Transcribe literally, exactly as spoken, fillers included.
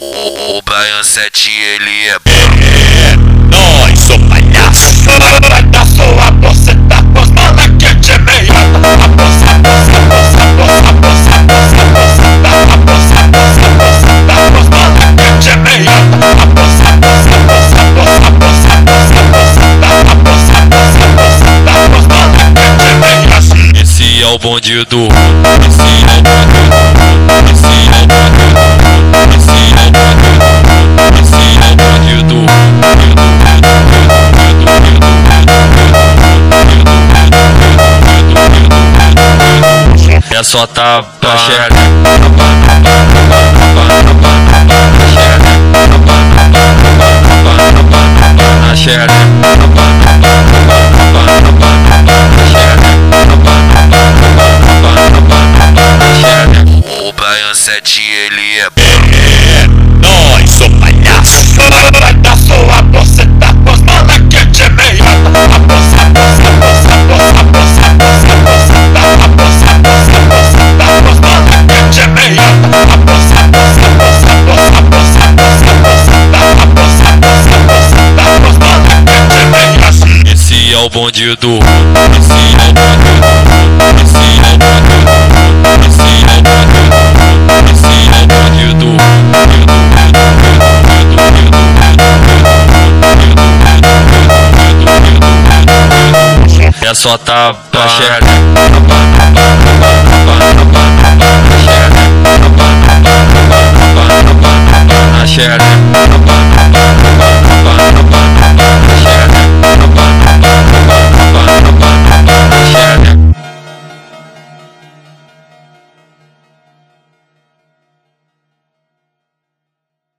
O Brian sete, ele é É nóis, sou palhaço. Palhaço, a você tá com as malas quentes é meia. A bolsa, a bolsa, a bolsa, a bolsa, a bolsa, a bolsa, a bolsa, a bolsa, a bolsa, a bolsa, tá com as malas quentes é meia. A bolsa, a bolsa, a bolsa, a bolsa, a bolsa, a bolsa, a bolsa, tá a bolsa, a bolsa, a bolsa, tá com as malas quentes é meia. Esse é o bonde do Esse é o bonde do Esse é o bonde do Esse é o bonde do Esse é o bonde do É só tapa na xereca, na xereca, o Brian sete, ele é É nóis, sou palhaço. Palhaço, a você tá com as malas quentes é meia. A bolsa, a bolsa, a bolsa, a bolsa, a bolsa, a bolsa, a bolsa, tá a bolsa, a bolsa, a bolsa, tá com as malas quentes é meia. A bolsa, a bolsa, a bolsa, a bolsa, a bolsa, a bolsa, a bolsa, tá a bolsa, a bolsa, a bolsa, tá com as malas quentes é meia. Esse é o bonde do Esse é o bonde do Esse é o bonde do Esse é o bonde do Esse é o bonde do É só tapa na xereca.